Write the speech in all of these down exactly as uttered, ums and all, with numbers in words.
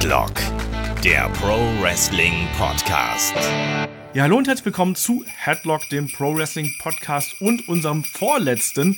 Headlock, der Pro Wrestling Podcast. Ja, hallo und herzlich willkommen zu Headlock, dem Pro Wrestling Podcast und unserem vorletzten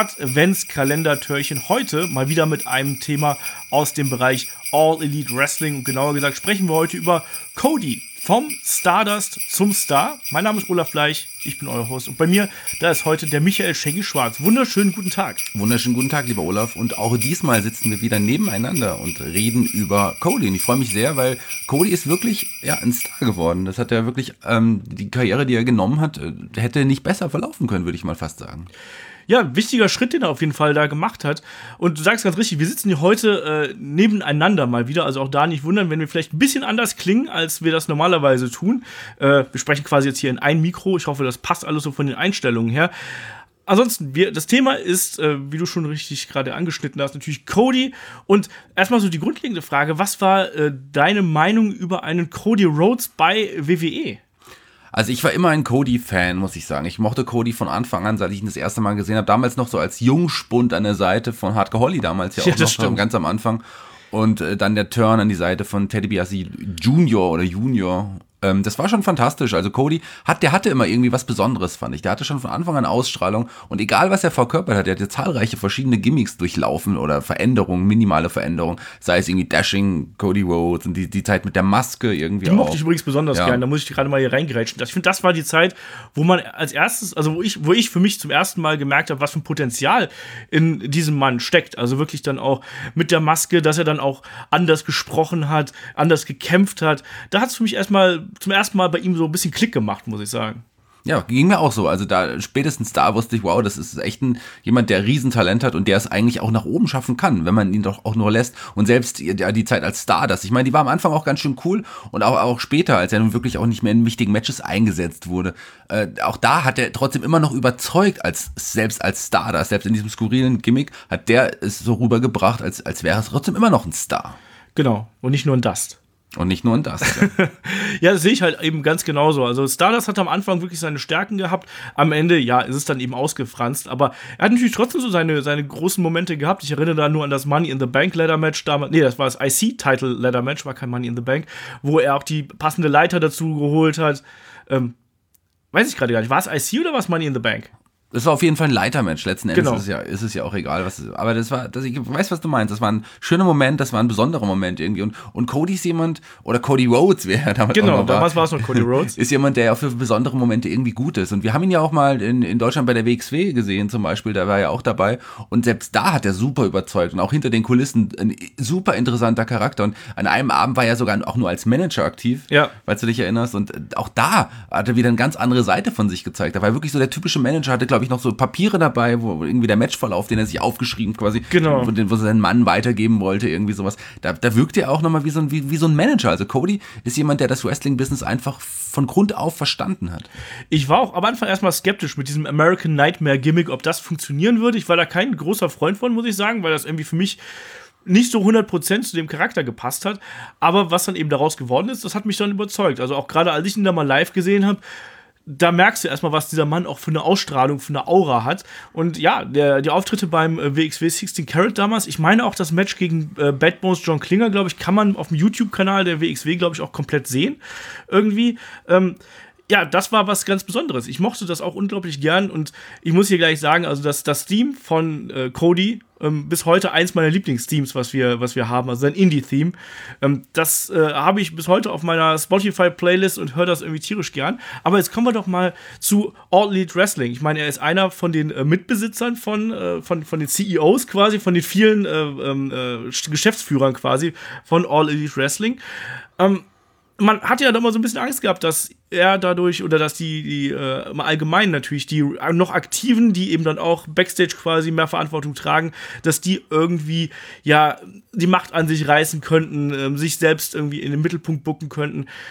Adventskalender-Türchen. Heute mal wieder mit einem Thema aus dem Bereich All Elite Wrestling. Und genauer gesagt sprechen wir heute über Cody. Vom Stardust zum Star. Mein Name ist Olaf Bleich, ich bin euer Host. Und bei mir, da ist heute der Michael Shaggy Schwarz. Wunderschönen guten Tag. Wunderschönen guten Tag, lieber Olaf. Und auch diesmal sitzen wir wieder nebeneinander und reden über Cody. Und ich freue mich sehr, weil Cody ist wirklich ja, ein Star geworden. Das hat er wirklich, ähm, die Karriere, die er genommen hat, hätte nicht besser verlaufen können, würde ich mal fast sagen. Ja, wichtiger Schritt, den er auf jeden Fall da gemacht hat. Und du sagst ganz richtig, wir sitzen hier heute äh, nebeneinander mal wieder. Also auch da nicht wundern, wenn wir vielleicht ein bisschen anders klingen, als wir das normalerweise tun. Äh, wir sprechen quasi jetzt hier in ein Mikro. Ich hoffe, das passt alles so von den Einstellungen her. Ansonsten, wir, das Thema ist, äh, wie du schon richtig gerade angeschnitten hast, natürlich Cody. Und erstmal so die grundlegende Frage, was war äh, deine Meinung über einen Cody Rhodes bei W W E? Also ich war immer ein Cody-Fan, muss ich sagen. Ich mochte Cody von Anfang an, seit ich ihn das erste Mal gesehen habe. Damals noch so als Jungspund an der Seite von Hardcore Holly, damals ja auch ja, noch stimmt. ganz am Anfang. Und äh, dann der Turn an die Seite von Teddy DiBiase Junior oder Junior. Ähm, das war schon fantastisch. Also Cody, hat, der hatte immer irgendwie was Besonderes, fand ich. Der hatte schon von Anfang an Ausstrahlung. Und egal, was er verkörpert hat, der hat ja zahlreiche verschiedene Gimmicks durchlaufen oder Veränderungen, minimale Veränderungen. Sei es irgendwie Dashing, Cody Rhodes und die, die Zeit mit der Maske irgendwie die auch. Die mochte ich übrigens besonders ja. gern. Da muss ich gerade mal hier reingerätschen. Ich finde, das war die Zeit, wo man als erstes, also wo ich, wo ich für mich zum ersten Mal gemerkt habe, was für ein Potenzial in diesem Mann steckt. Also wirklich dann auch mit der Maske, dass er dann auch anders gesprochen hat, anders gekämpft hat. Da hat es für mich erstmal zum ersten Mal bei ihm so ein bisschen Klick gemacht, muss ich sagen. Ja, ging mir auch so. Also da spätestens da wusste ich, wow, das ist echt ein, jemand, der Riesentalent hat und der es eigentlich auch nach oben schaffen kann, wenn man ihn doch auch nur lässt. Und selbst die, die Zeit als Stardust, ich meine, die war am Anfang auch ganz schön cool und auch, auch später, als er nun wirklich auch nicht mehr in wichtigen Matches eingesetzt wurde. Äh, auch da hat er trotzdem immer noch überzeugt, als selbst als Stardust, selbst in diesem skurrilen Gimmick, hat der es so rübergebracht, als, als wäre es trotzdem immer noch ein Star. Genau, und nicht nur ein Dust. Und nicht nur in das. Ja. Ja, das sehe ich halt eben ganz genauso. Also Stardust hat am Anfang wirklich seine Stärken gehabt. Am Ende, ja, ist es dann eben ausgefranst. Aber er hat natürlich trotzdem so seine, seine großen Momente gehabt. Ich erinnere da nur an das Money in the Bank Ladder Match damals. Nee, das war das I C-Title Ladder Match, war kein Money in the Bank. Wo er auch die passende Leiter dazu geholt hat. Ähm, weiß ich gerade gar nicht. War es I C oder war es Money in the Bank? Das war auf jeden Fall ein Leitermatch. Letzten Endes genau. ist, es ja, ist es ja auch egal. Was ist. Aber das war, das, ich weiß, was du meinst. Das war ein schöner Moment, das war ein besonderer Moment irgendwie. Und, und Cody ist jemand, oder Cody Rhodes wäre damals Genau, auch noch damals war es noch Cody Rhodes. Ist jemand, der ja für besondere Momente irgendwie gut ist. Und wir haben ihn ja auch mal in, in Deutschland bei der W X W gesehen zum Beispiel. Da war er ja auch dabei. Und selbst da hat er super überzeugt. Und auch hinter den Kulissen ein super interessanter Charakter. Und an einem Abend war er sogar auch nur als Manager aktiv. Ja. Falls du dich erinnerst. Und auch da hat er wieder eine ganz andere Seite von sich gezeigt. Da war wirklich so der typische Manager, hatte glaube ich noch so Papiere dabei, wo irgendwie der Matchverlauf, den er sich aufgeschrieben quasi, genau. wo, wo sein Mann weitergeben wollte, irgendwie sowas. Da, da wirkt er auch nochmal wie so, ein, wie, wie so ein Manager. Also Cody ist jemand, der das Wrestling-Business einfach von Grund auf verstanden hat. Ich war auch am Anfang erstmal skeptisch mit diesem American Nightmare-Gimmick, ob das funktionieren würde. Ich war da kein großer Freund von, muss ich sagen, weil das irgendwie für mich nicht so hundert Prozent zu dem Charakter gepasst hat. Aber was dann eben daraus geworden ist, das hat mich dann überzeugt. Also auch gerade als ich ihn da mal live gesehen habe, da merkst du erstmal, was dieser Mann auch für eine Ausstrahlung, für eine Aura hat. Und ja, der, die Auftritte beim äh, W X W sechzehn Karat damals, ich meine auch das Match gegen äh, Bad Bones John Klinger, glaube ich, kann man auf dem YouTube-Kanal der W X W, glaube ich, auch komplett sehen. Irgendwie. Ähm, ja, das war was ganz Besonderes. Ich mochte das auch unglaublich gern und ich muss hier gleich sagen, also das, das Theme von äh, Cody, ähm, bis heute eins meiner Lieblingsthemes, was wir, was wir haben, also sein Indie-Theme. Ähm, das äh, habe ich bis heute auf meiner Spotify-Playlist und höre das irgendwie tierisch gern. Aber jetzt kommen wir doch mal zu All Elite Wrestling. Ich meine, er ist einer von den äh, Mitbesitzern von, äh, von, von den C E Os quasi, von den vielen äh, äh, Geschäftsführern quasi von All Elite Wrestling. Ähm, Man hat ja da immer so ein bisschen Angst gehabt, dass er dadurch, oder dass die, die äh, im Allgemeinen natürlich, die noch Aktiven, die eben dann auch Backstage quasi mehr Verantwortung tragen, dass die irgendwie, ja, die Macht an sich reißen könnten, äh, sich selbst irgendwie in den Mittelpunkt bucken könnten.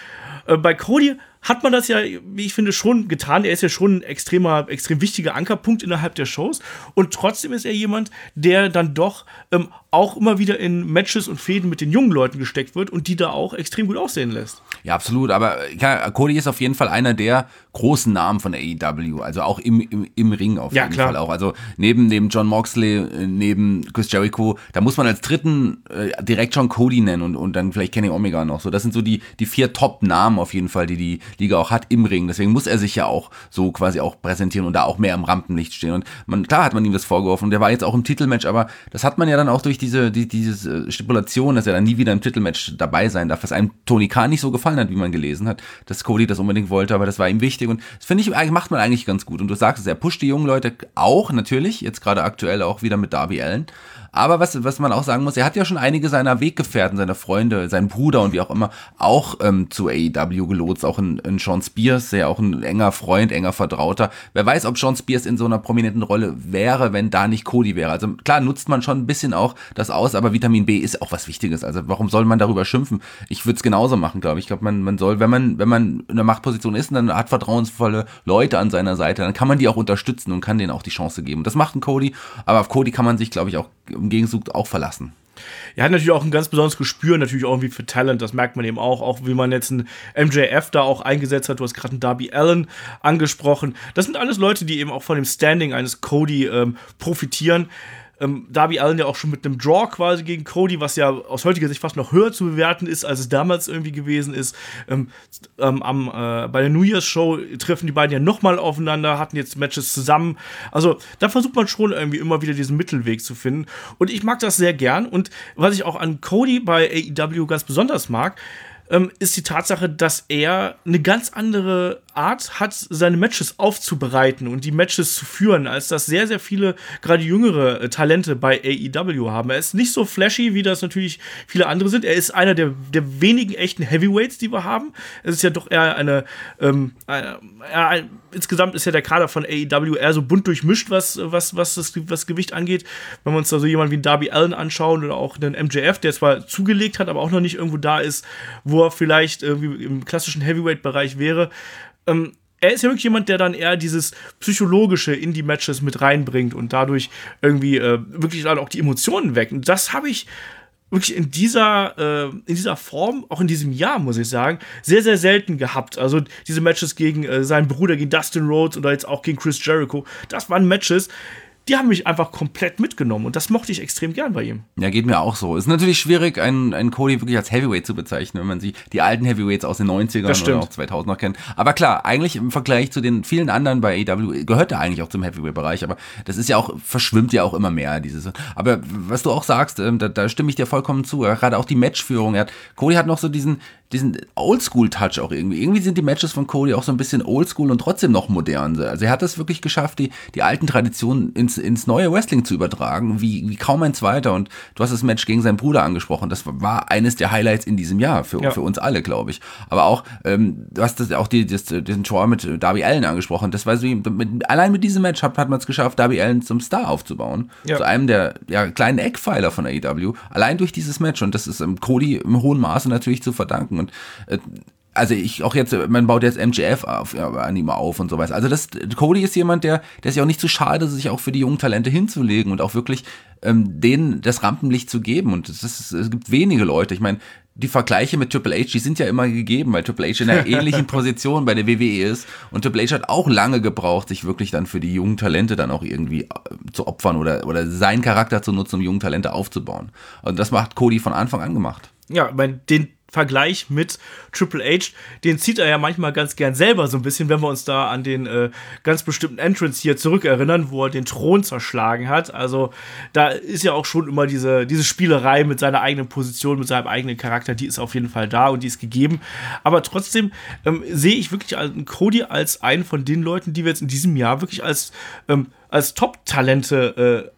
Äh, bei Cody hat man das ja, wie ich finde, schon getan. Er ist ja schon ein extremer, extrem wichtiger Ankerpunkt innerhalb der Shows. Und trotzdem ist er jemand, der dann doch ähm, auch immer wieder in Matches und Fäden mit den jungen Leuten gesteckt wird und die da auch extrem gut aussehen lässt. Ja, absolut. Aber ja, Cody ist auf jeden Fall einer der großen Namen von A E W. Also auch im, im, im Ring auf ja, jeden klar. Fall auch. Also neben, neben John Moxley, neben Chris Jericho, da muss man als dritten äh, direkt schon Cody nennen und, und dann vielleicht Kenny Omega noch. So, das sind so die, die vier Top-Namen auf jeden Fall, die die Liga auch hat im Ring. Deswegen muss er sich ja auch so quasi auch präsentieren und da auch mehr im Rampenlicht stehen. Und man, klar hat man ihm das vorgeworfen und der war jetzt auch im Titelmatch, aber das hat man ja dann auch durch diese, die, diese Stipulation, dass er dann nie wieder im Titelmatch dabei sein darf, was einem Tony Khan nicht so gefallen hat, wie man gelesen hat, dass Cody das unbedingt wollte, aber das war ihm wichtig und das finde ich, macht man eigentlich ganz gut. Und du sagst es, er pusht die jungen Leute auch, natürlich, jetzt gerade aktuell auch wieder mit Darby Allin. Aber was, was man auch sagen muss, er hat ja schon einige seiner Weggefährten, seiner Freunde, seinen Bruder und wie auch immer, auch ähm, zu A E W gelotst. Auch in, in Sean Spears, der ja auch ein enger Freund, enger Vertrauter. Wer weiß, ob Sean Spears in so einer prominenten Rolle wäre, wenn da nicht Cody wäre. Also klar, nutzt man schon ein bisschen auch das aus, aber Vitamin B ist auch was Wichtiges. Also warum soll man darüber schimpfen? Ich würde es genauso machen, glaube ich. Ich glaube, man, man soll, wenn man, wenn man in einer Machtposition ist und dann hat vertrauensvolle Leute an seiner Seite, dann kann man die auch unterstützen und kann denen auch die Chance geben. Das macht ein Cody, aber auf Cody kann man sich, glaube ich, auch im Gegenzug auch verlassen. Er hat natürlich auch ein ganz besonderes Gespür, natürlich auch irgendwie für Talent, das merkt man eben auch, auch wie man jetzt einen M J F da auch eingesetzt hat, du hast gerade einen Darby Allin angesprochen. Das sind alles Leute, die eben auch von dem Standing eines Cody ähm, profitieren. Ähm, Darby Allin ja auch schon mit einem Draw quasi gegen Cody, was ja aus heutiger Sicht fast noch höher zu bewerten ist, als es damals irgendwie gewesen ist. Ähm, ähm, am, äh, bei der New Year's Show treffen die beiden ja nochmal aufeinander, hatten jetzt Matches zusammen. Also da versucht man schon irgendwie immer wieder diesen Mittelweg zu finden. Und ich mag das sehr gern. Und was ich auch an Cody bei A E W ganz besonders mag, ähm, ist die Tatsache, dass er eine ganz andere Art hat, seine Matches aufzubereiten und die Matches zu führen, als das sehr, sehr viele, gerade jüngere äh, Talente bei A E W haben. Er ist nicht so flashy, wie das natürlich viele andere sind. Er ist einer der, der wenigen echten Heavyweights, die wir haben. Es ist ja doch eher eine, ähm, eine, eine insgesamt ist ja der Kader von A E W eher so bunt durchmischt, was, was, was das was Gewicht angeht. Wenn wir uns da so jemanden wie einen Darby Allin anschauen oder auch einen M J F, der zwar zugelegt hat, aber auch noch nicht irgendwo da ist, wo er vielleicht irgendwie im klassischen Heavyweight-Bereich wäre. Ähm, er ist ja wirklich jemand, der dann eher dieses Psychologische in die Matches mit reinbringt und dadurch irgendwie äh, wirklich dann auch die Emotionen weckt. Und das habe ich wirklich in dieser, äh, in dieser Form, auch in diesem Jahr, muss ich sagen, sehr, sehr selten gehabt. Also diese Matches gegen äh, seinen Bruder, gegen Dustin Rhodes oder jetzt auch gegen Chris Jericho, das waren Matches, die haben mich einfach komplett mitgenommen und das mochte ich extrem gern bei ihm. Ja, geht mir auch so. Ist natürlich schwierig, einen, einen Cody wirklich als Heavyweight zu bezeichnen, wenn man sie die alten Heavyweights aus den neunzigern oder auch zweitausend noch kennt. Aber klar, eigentlich im Vergleich zu den vielen anderen bei A E W gehört er eigentlich auch zum Heavyweight-Bereich, aber das ist ja auch, verschwimmt ja auch immer mehr, dieses. Aber was du auch sagst, da, da stimme ich dir vollkommen zu. Gerade auch die Matchführung. Er hat, Cody hat noch so diesen, diesen Oldschool-Touch auch irgendwie. Irgendwie sind die Matches von Cody auch so ein bisschen oldschool und trotzdem noch modern. Also er hat es wirklich geschafft, die, die alten Traditionen ins, ins neue Wrestling zu übertragen, wie, wie kaum ein zweiter. Und du hast das Match gegen seinen Bruder angesprochen. Das war eines der Highlights in diesem Jahr für, ja. für uns alle, glaube ich. Aber auch, ähm, du hast das, auch die, das, diesen Draw mit Darby Allin angesprochen. Das war so, mit, allein mit diesem Match hat, hat man es geschafft, Darby Allin zum Star aufzubauen. Ja. Zu einem der ja, kleinen Eckpfeiler von A E W. Allein durch dieses Match. Und das ist ähm, Cody im hohen Maße natürlich zu verdanken. Und äh, also ich auch jetzt, man baut jetzt M J F auf, ja, an ihm auf und so weiter. Also das, Cody ist jemand, der, der ist ja auch nicht zu schade, sich auch für die jungen Talente hinzulegen und auch wirklich ähm, denen das Rampenlicht zu geben. Und das ist, es gibt wenige Leute. Ich meine, die Vergleiche mit Triple H, die sind ja immer gegeben, weil Triple H in einer ähnlichen Position bei der W W E ist. Und Triple H hat auch lange gebraucht, sich wirklich dann für die jungen Talente dann auch irgendwie äh, zu opfern oder, oder seinen Charakter zu nutzen, um jungen Talente aufzubauen. Und das macht Cody von Anfang an gemacht. Ja, ich meine, den Vergleich mit Triple H, den zieht er ja manchmal ganz gern selber so ein bisschen, wenn wir uns da an den äh, ganz bestimmten Entrance hier zurückerinnern, wo er den Thron zerschlagen hat. Also da ist ja auch schon immer diese, diese Spielerei mit seiner eigenen Position, mit seinem eigenen Charakter, die ist auf jeden Fall da und die ist gegeben. Aber trotzdem ähm, sehe ich wirklich Cody als einen von den Leuten, die wir jetzt in diesem Jahr wirklich als, ähm, als Top-Talente äh,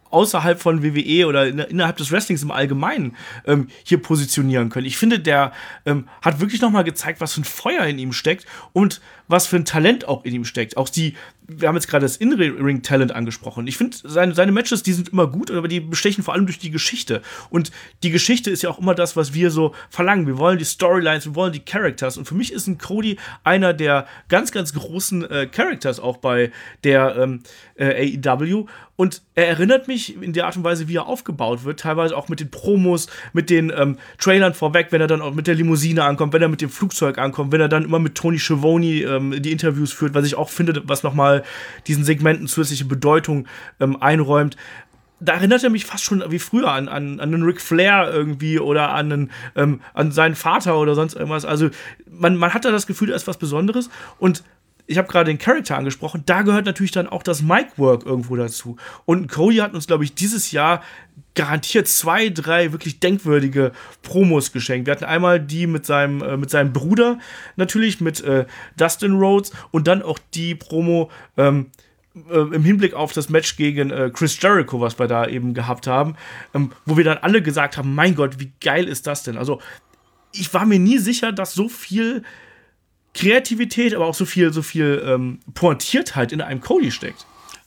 außerhalb von W W E oder in, innerhalb des Wrestlings im Allgemeinen ähm, hier positionieren können. Ich finde, der ähm, hat wirklich nochmal gezeigt, was für ein Feuer in ihm steckt und was für ein Talent auch in ihm steckt. Auch die, wir haben jetzt gerade das In-Ring-Talent angesprochen. Ich finde, seine, seine Matches, die sind immer gut, aber die bestechen vor allem durch die Geschichte. Und die Geschichte ist ja auch immer das, was wir so verlangen. Wir wollen die Storylines, wir wollen die Characters. Und für mich ist ein Cody einer der ganz, ganz großen äh, Characters auch bei der ähm, äh, A E W. Und er erinnert mich in der Art und Weise, wie er aufgebaut wird, teilweise auch mit den Promos, mit den ähm, Trailern vorweg, wenn er dann auch mit der Limousine ankommt, wenn er mit dem Flugzeug ankommt, wenn er dann immer mit Tony Schiavone ähm, die Interviews führt, was ich auch finde, was nochmal diesen Segmenten zusätzliche Bedeutung ähm, einräumt. Da erinnert er mich fast schon wie früher an, an, an einen Ric Flair irgendwie oder an, einen, ähm, an seinen Vater oder sonst irgendwas. Also man, man hat da das Gefühl, da ist was Besonderes. Und ich habe gerade den Charakter angesprochen, da gehört natürlich dann auch das Mic-Work irgendwo dazu. Und Cody hat uns, glaube ich, dieses Jahr garantiert zwei, drei wirklich denkwürdige Promos geschenkt. Wir hatten einmal die mit seinem, äh, mit seinem Bruder natürlich, mit äh, Dustin Rhodes und dann auch die Promo ähm, äh, im Hinblick auf das Match gegen äh, Chris Jericho, was wir da eben gehabt haben, ähm, wo wir dann alle gesagt haben, mein Gott, wie geil ist das denn? Also ich war mir nie sicher, dass so viel Kreativität, aber auch so viel, so viel ähm, Pointiertheit in einem Cody steckt.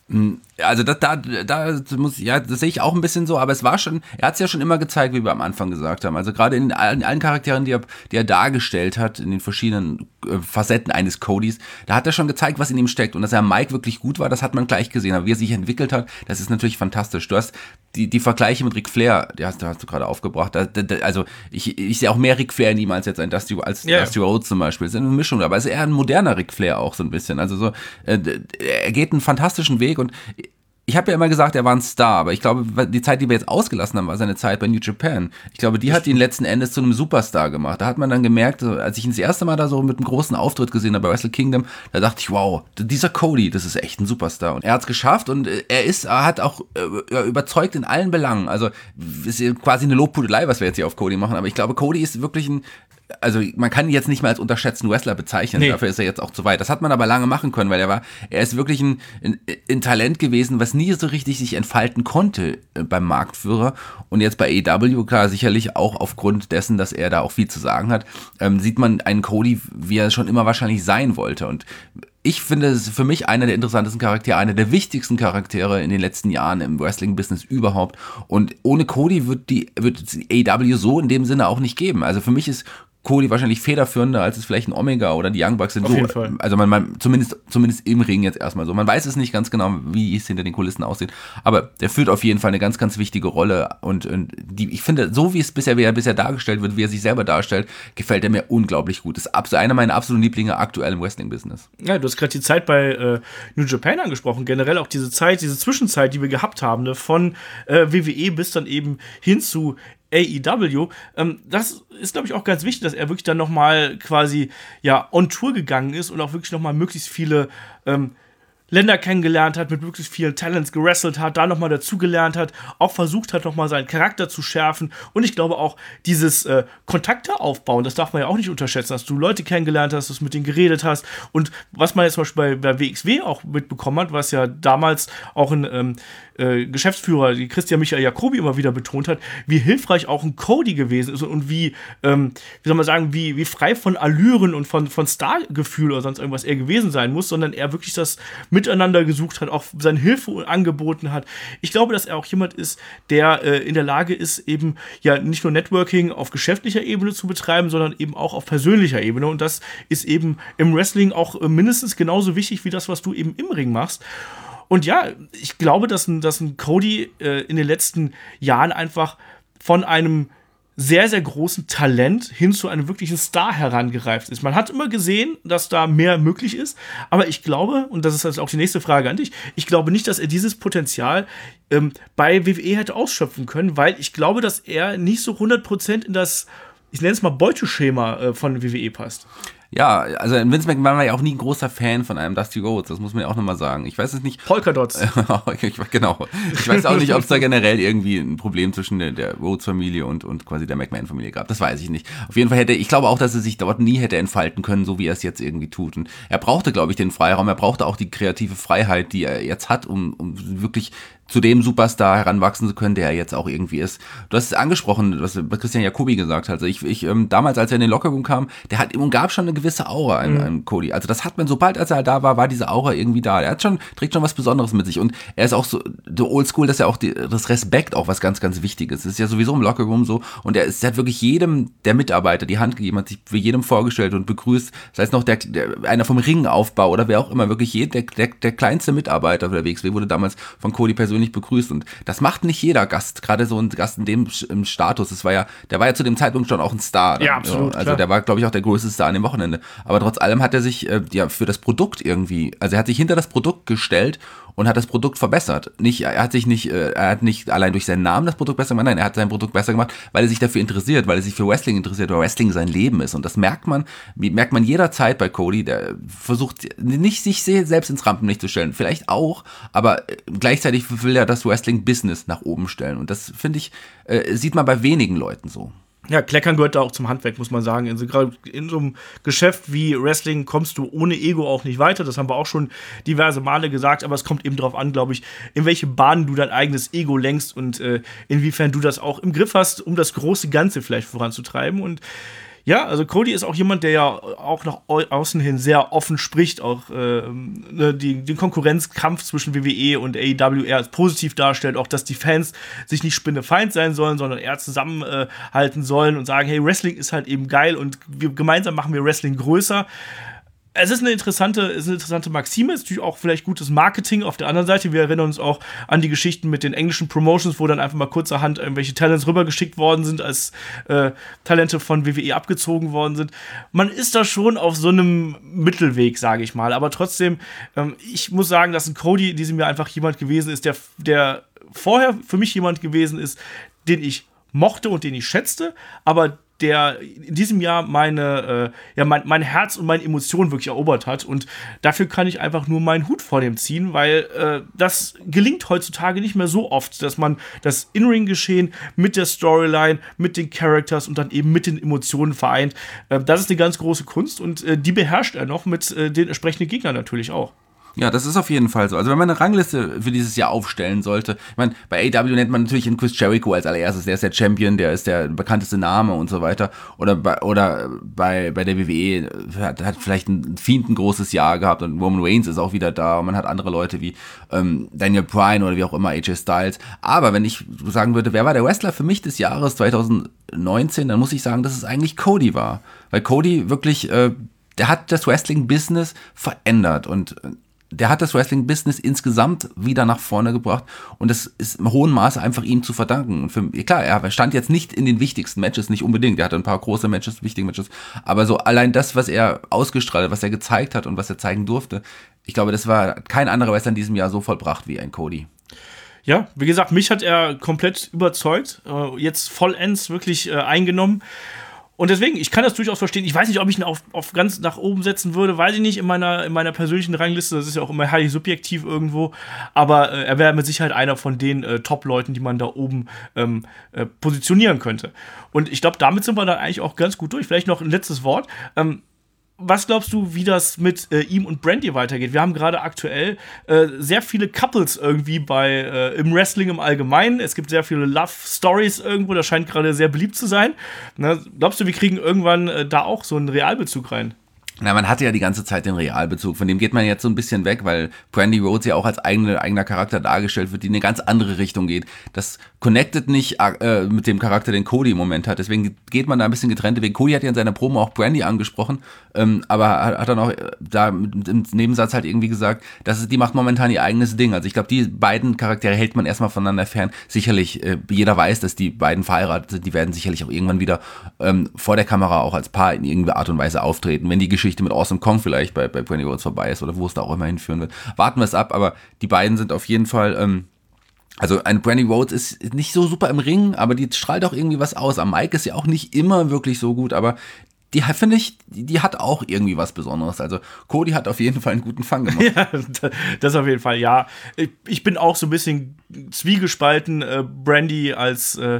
Also da, da, da muss ja, das sehe ich auch ein bisschen so, aber es war schon, er hat es ja schon immer gezeigt, wie wir am Anfang gesagt haben. Also gerade in allen, in allen Charakteren, die er, die er dargestellt hat, in den verschiedenen äh, Facetten eines Codys, da hat er schon gezeigt, was in ihm steckt. Und dass er Mike wirklich gut war, das hat man gleich gesehen. Aber wie er sich entwickelt hat, das ist natürlich fantastisch. Du hast die, die Vergleiche mit Ric Flair, die hast, die hast du gerade aufgebracht. Da, da, also ich, ich sehe auch mehr Ric Flair in ihm als jetzt ein Dusty, als yeah. Dusty Rhodes zum Beispiel. Das ist eine Mischung, aber es ist eher ein moderner Ric Flair auch so ein bisschen. Also so, äh, er geht einen fantastischen Weg und ich habe ja immer gesagt, er war ein Star, aber ich glaube, die Zeit, die wir jetzt ausgelassen haben, war seine Zeit bei New Japan. Ich glaube, die hat ihn letzten Endes zu einem Superstar gemacht. Da hat man dann gemerkt, als ich ihn das erste Mal da so mit einem großen Auftritt gesehen habe bei Wrestle Kingdom, da dachte ich, wow, dieser Cody, das ist echt ein Superstar. Und er hat es geschafft und er ist, er hat auch überzeugt in allen Belangen. Also ist quasi eine Lobpudelei, was wir jetzt hier auf Cody machen, aber ich glaube, Cody ist wirklich ein, also man kann ihn jetzt nicht mal als unterschätzten Wrestler bezeichnen, nee. Dafür ist er jetzt auch zu weit. Das hat man aber lange machen können, weil er war, er ist wirklich ein, ein, ein Talent gewesen, was nie so richtig sich entfalten konnte beim Marktführer. Und jetzt bei A E W, klar, sicherlich auch aufgrund dessen, dass er da auch viel zu sagen hat, ähm, sieht man einen Cody, wie er schon immer wahrscheinlich sein wollte. Und ich finde, es ist für mich einer der interessantesten Charaktere, einer der wichtigsten Charaktere in den letzten Jahren im Wrestling-Business überhaupt. Und ohne Cody wird die, wird A E W so in dem Sinne auch nicht geben. Also für mich ist Cody wahrscheinlich federführender, als es vielleicht ein Omega oder die Young Bucks sind. Auf so, jeden Fall. Also man, man zumindest, zumindest im Ring jetzt erstmal so. Man weiß es nicht ganz genau, wie es hinter den Kulissen aussieht. Aber der führt auf jeden Fall eine ganz, ganz wichtige Rolle. Und, und die, ich finde, so wie es bisher, wie er bisher dargestellt wird, wie er sich selber darstellt, gefällt er mir unglaublich gut. Das ist einer meiner absoluten Lieblinge aktuell im Wrestling-Business. Ja, du hast gerade die Zeit bei äh, New Japan angesprochen. Generell auch diese Zeit, diese Zwischenzeit, die wir gehabt haben, ne, von äh, W W E bis dann eben hin zu A E W, ähm, das ist, glaube ich, auch ganz wichtig, dass er wirklich dann nochmal quasi, ja, on Tour gegangen ist und auch wirklich nochmal möglichst viele ähm, Länder kennengelernt hat, mit möglichst vielen Talents gewrestelt hat, da nochmal dazugelernt hat, auch versucht hat, nochmal seinen Charakter zu schärfen. Und ich glaube auch, dieses äh, Kontakte aufbauen, das darf man ja auch nicht unterschätzen, dass du Leute kennengelernt hast, dass du mit denen geredet hast. Und was man jetzt zum Beispiel bei, bei W X W auch mitbekommen hat, was ja damals auch ein ähm, äh, Geschäftsführer, die Christian Michael Jacobi, immer wieder betont hat, wie hilfreich auch ein Cody gewesen ist und, und wie, ähm, wie soll man sagen, wie, wie frei von Allüren und von, von Stargefühl oder sonst irgendwas er gewesen sein muss, sondern er wirklich das Miteinander gesucht hat, auch seine Hilfe angeboten hat. Ich glaube, dass er auch jemand ist, der äh, in der Lage ist, eben ja nicht nur Networking auf geschäftlicher Ebene zu betreiben, sondern eben auch auf persönlicher Ebene. Und das ist eben im Wrestling auch äh, mindestens genauso wichtig wie das, was du eben im Ring machst. Und ja, ich glaube, dass ein, dass ein Cody äh, in den letzten Jahren einfach von einem sehr, sehr großen Talent hin zu einem wirklichen Star herangereift ist. Man hat immer gesehen, dass da mehr möglich ist, aber ich glaube, und das ist jetzt auch die nächste Frage an dich, ich glaube nicht, dass er dieses Potenzial ähm, bei W W E hätte ausschöpfen können, weil ich glaube, dass er nicht so hundert Prozent in das, ich nenne es mal Beuteschema äh, von W W E passt. Ja, also Vince McMahon war ja auch nie ein großer Fan von einem Dusty Rhodes, das muss man ja auch nochmal sagen. Ich weiß es nicht. Polkadots. Genau. Ich weiß auch nicht, ob es da generell irgendwie ein Problem zwischen der, der Rhodes-Familie und, und quasi der McMahon-Familie gab. Das weiß ich nicht. Auf jeden Fall hätte, ich glaube auch, dass er sich dort nie hätte entfalten können, so wie er es jetzt irgendwie tut. Und er brauchte, glaube ich, den Freiraum, er brauchte auch die kreative Freiheit, die er jetzt hat, um, um wirklich zu dem Superstar heranwachsen zu können, der er jetzt auch irgendwie ist. Du hast es angesprochen, was Christian Jacobi gesagt hat. Also ich, ich ähm, damals, als er in den Lockerroom kam, der hat und gab schon eine gewisse Aura an, mhm. an Cody. Also das hat man, sobald als er da war, war diese Aura irgendwie da. Er hat schon, trägt schon was Besonderes mit sich und er ist auch so, so oldschool, dass er auch die, das Respekt auch was ganz, ganz Wichtiges. Das ist ja sowieso im Lockerroom so und er, ist, er hat wirklich jedem der Mitarbeiter die Hand gegeben, hat sich für jedem vorgestellt und begrüßt, sei es noch der, der einer vom Ringaufbau oder wer auch immer, wirklich jeder, der, der, der kleinste Mitarbeiter der W X W wurde damals von Cody persönlich begrüßt und das macht nicht jeder Gast, gerade so ein Gast in dem im Status, das war ja, der war ja zu dem Zeitpunkt schon auch ein Star. Ja, absolut. Also klar. der war, glaube ich, auch der größte Star an dem Wochenende. Aber trotz allem hat er sich äh, ja für das Produkt irgendwie, also er hat sich hinter das Produkt gestellt und hat das Produkt verbessert. Nicht, er hat sich nicht, äh, er hat nicht allein durch seinen Namen das Produkt besser gemacht, nein, er hat sein Produkt besser gemacht, weil er sich dafür interessiert, weil er sich für Wrestling interessiert, weil Wrestling sein Leben ist. Und das merkt man, merkt man jederzeit bei Cody, der versucht nicht, sich selbst ins Rampenlicht zu stellen. Vielleicht auch, aber gleichzeitig will er das Wrestling-Business nach oben stellen. Und das, finde ich, äh, sieht man bei wenigen Leuten so. Ja, Kleckern gehört da auch zum Handwerk, muss man sagen. In so, gerade in so einem Geschäft wie Wrestling kommst du ohne Ego auch nicht weiter. Das haben wir auch schon diverse Male gesagt. Aber es kommt eben darauf an, glaube ich, in welche Bahnen du dein eigenes Ego lenkst und äh, inwiefern du das auch im Griff hast, um das große Ganze vielleicht voranzutreiben. Und ja, also Cody ist auch jemand, der ja auch nach außen hin sehr offen spricht, auch äh, ne, die, den Konkurrenzkampf zwischen W W E und A E W eher als positiv darstellt, auch dass die Fans sich nicht Spinnefeind sein sollen, sondern eher zusammenhalten äh, sollen und sagen, hey, Wrestling ist halt eben geil und wir, gemeinsam machen wir Wrestling größer. Es ist eine interessante, ist eine interessante Maxime, ist natürlich auch vielleicht gutes Marketing auf der anderen Seite. Wir erinnern uns auch an die Geschichten mit den englischen Promotions, wo dann einfach mal kurzerhand irgendwelche Talents rübergeschickt worden sind, als äh, Talente von W W E abgezogen worden sind. Man ist da schon auf so einem Mittelweg, sage ich mal. Aber trotzdem, ähm, ich muss sagen, dass ein Cody in diesem Jahr einfach jemand gewesen ist, der, der vorher für mich jemand gewesen ist, den ich mochte und den ich schätzte, aber der in diesem Jahr meine, äh, ja, mein, mein Herz und meine Emotionen wirklich erobert hat. Und dafür kann ich einfach nur meinen Hut vor dem ziehen, weil äh, das gelingt heutzutage nicht mehr so oft, dass man das In-Ring-Geschehen mit der Storyline, mit den Characters und dann eben mit den Emotionen vereint. Äh, das ist eine ganz große Kunst und äh, die beherrscht er noch mit äh, den entsprechenden Gegnern natürlich auch. Ja, das ist auf jeden Fall so. Also wenn man eine Rangliste für dieses Jahr aufstellen sollte, ich meine, bei A E W nennt man natürlich einen Chris Jericho als allererstes, der ist der Champion, der ist der bekannteste Name und so weiter. Oder bei, oder bei, bei der W W E hat, hat vielleicht ein Fiend ein großes Jahr gehabt und Roman Reigns ist auch wieder da und man hat andere Leute wie ähm, Daniel Bryan oder wie auch immer, A J Styles. Aber wenn ich sagen würde, wer war der Wrestler für mich des Jahres zwanzig neunzehn, dann muss ich sagen, dass es eigentlich Cody war. Weil Cody wirklich, äh, der hat das Wrestling-Business verändert und der hat das Wrestling-Business insgesamt wieder nach vorne gebracht und das ist im hohen Maße einfach ihm zu verdanken. Und für, klar, er stand jetzt nicht in den wichtigsten Matches, nicht unbedingt, er hatte ein paar große Matches, wichtige Matches, aber so allein das, was er ausgestrahlt hat, was er gezeigt hat und was er zeigen durfte, ich glaube, das war kein anderer Wrestler in diesem Jahr so vollbracht wie ein Cody. Ja, wie gesagt, mich hat er komplett überzeugt, jetzt vollends wirklich eingenommen. Und deswegen, ich kann das durchaus verstehen. Ich weiß nicht, ob ich ihn auf, auf ganz nach oben setzen würde, weiß ich nicht, in meiner, in meiner persönlichen Rangliste. Das ist ja auch immer heilig subjektiv irgendwo. Aber äh, er wäre mit Sicherheit einer von den äh, Top-Leuten, die man da oben ähm, äh, positionieren könnte. Und ich glaube, damit sind wir dann eigentlich auch ganz gut durch. Vielleicht noch ein letztes Wort. Ähm, Was glaubst du, wie das mit äh, ihm und Brandy weitergeht? Wir haben gerade aktuell äh, sehr viele Couples irgendwie bei äh, im Wrestling im Allgemeinen. Es gibt sehr viele Love-Stories irgendwo, das scheint gerade sehr beliebt zu sein. Na, glaubst du, wir kriegen irgendwann äh, da auch so einen Realbezug rein? Na, man hatte ja die ganze Zeit den Realbezug, von dem geht man jetzt so ein bisschen weg, weil Brandy Rhodes ja auch als eigene, eigener Charakter dargestellt wird, die in eine ganz andere Richtung geht. Das connectet nicht äh, mit dem Charakter, den Cody im Moment hat, deswegen geht man da ein bisschen getrennte Wege. Cody hat ja in seiner Promo auch Brandy angesprochen, ähm, aber hat, hat dann auch da im Nebensatz halt irgendwie gesagt, dass es, die macht momentan ihr eigenes Ding. Also ich glaube, die beiden Charaktere hält man erstmal voneinander fern. Sicherlich, äh, jeder weiß, dass die beiden verheiratet sind, die werden sicherlich auch irgendwann wieder ähm, vor der Kamera auch als Paar in irgendeiner Art und Weise auftreten, wenn die Geschichte mit Awesome Kong vielleicht bei, bei Brandy Rhodes vorbei ist oder wo es da auch immer hinführen wird. Warten wir es ab, aber die beiden sind auf jeden Fall, ähm, also eine Brandy Rhodes ist nicht so super im Ring, aber die strahlt auch irgendwie was aus. Am Mic ist ja auch nicht immer wirklich so gut, aber die finde ich, die, die hat auch irgendwie was Besonderes. Also Cody hat auf jeden Fall einen guten Fang gemacht. Ja, das auf jeden Fall, ja. Ich bin auch so ein bisschen zwiegespalten. Äh, Brandy als äh,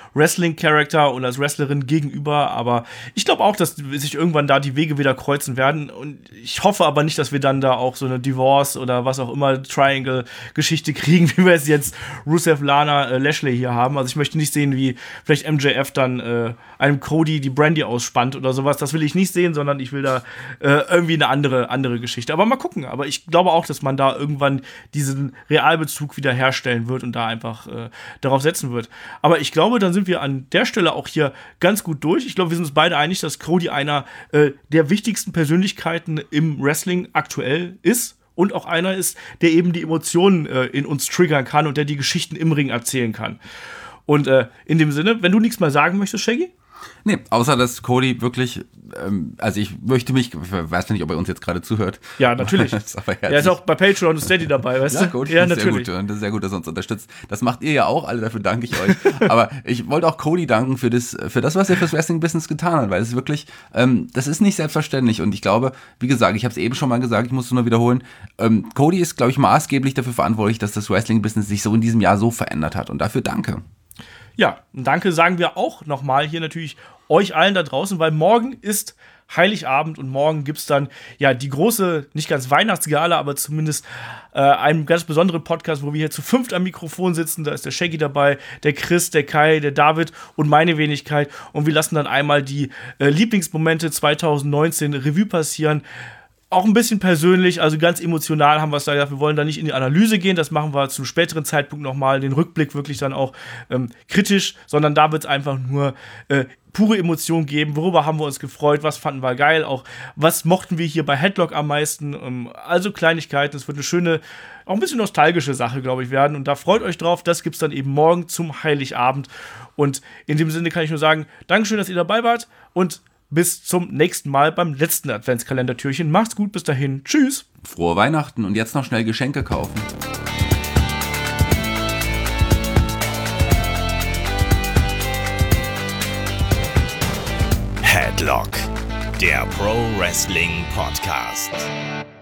Wrestling-Charakter und als Wrestlerin gegenüber, aber ich glaube auch, dass sich irgendwann da die Wege wieder kreuzen werden und ich hoffe aber nicht, dass wir dann da auch so eine Divorce oder was auch immer Triangle-Geschichte kriegen, wie wir es jetzt Rusev, Lana, äh, Lashley hier haben. Also ich möchte nicht sehen, wie vielleicht M J F dann äh, einem Cody die Brandy ausspannt oder sowas. Das will ich nicht sehen, sondern ich will da äh, irgendwie eine andere, andere Geschichte. Aber mal gucken. Aber ich glaube auch, dass man da irgendwann diesen Realbezug wieder herstellen wird und da einfach äh, darauf setzen wird. Aber ich glaube, dann sind wir an der Stelle auch hier ganz gut durch. Ich glaube, wir sind uns beide einig, dass Cody einer äh, der wichtigsten Persönlichkeiten im Wrestling aktuell ist. Und auch einer ist, der eben die Emotionen äh, in uns triggern kann und der die Geschichten im Ring erzählen kann. Und äh, in dem Sinne, wenn du nichts mehr sagen möchtest, Shaggy? Nee, außer dass Cody wirklich, ähm, also ich möchte mich, ich weiß nicht, ob er uns jetzt gerade zuhört. Ja, natürlich. ist er ist auch bei Patreon und Steady dabei, weißt ja, du? Gut, ja, das natürlich. Ist sehr gut, und das ist sehr gut, dass er uns unterstützt. Das macht ihr ja auch, alle, dafür danke ich euch. Aber ich wollte auch Cody danken für das, für das, was er fürs Wrestling-Business getan hat, weil es ist wirklich, ähm, das ist nicht selbstverständlich und ich glaube, wie gesagt, ich habe es eben schon mal gesagt, ich muss es nur wiederholen, ähm, Cody ist, glaube ich, maßgeblich dafür verantwortlich, dass das Wrestling-Business sich so in diesem Jahr so verändert hat und dafür danke. Ja, und danke sagen wir auch nochmal hier natürlich euch allen da draußen, weil morgen ist Heiligabend und morgen gibt es dann ja die große, nicht ganz Weihnachtsgala, aber zumindest äh, einen ganz besonderen Podcast, wo wir hier zu fünft am Mikrofon sitzen. Da ist der Shaggy dabei, der Chris, der Kai, der David und meine Wenigkeit. Und wir lassen dann einmal die äh, Lieblingsmomente zwanzig neunzehn Revue passieren. Auch ein bisschen persönlich, also ganz emotional haben wir es da gesagt, wir wollen da nicht in die Analyse gehen, das machen wir zum späteren Zeitpunkt nochmal, den Rückblick wirklich dann auch ähm, kritisch, sondern da wird es einfach nur äh, pure Emotion geben, worüber haben wir uns gefreut, was fanden wir geil, auch was mochten wir hier bei Headlock am meisten, ähm, also Kleinigkeiten, es wird eine schöne, auch ein bisschen nostalgische Sache, glaube ich, werden und da freut euch drauf, das gibt's dann eben morgen zum Heiligabend und in dem Sinne kann ich nur sagen, Dankeschön, dass ihr dabei wart und bis zum nächsten Mal beim letzten Adventskalender-Türchen. Macht's gut, bis dahin. Tschüss. Frohe Weihnachten und jetzt noch schnell Geschenke kaufen. Headlock, der Pro Wrestling Podcast.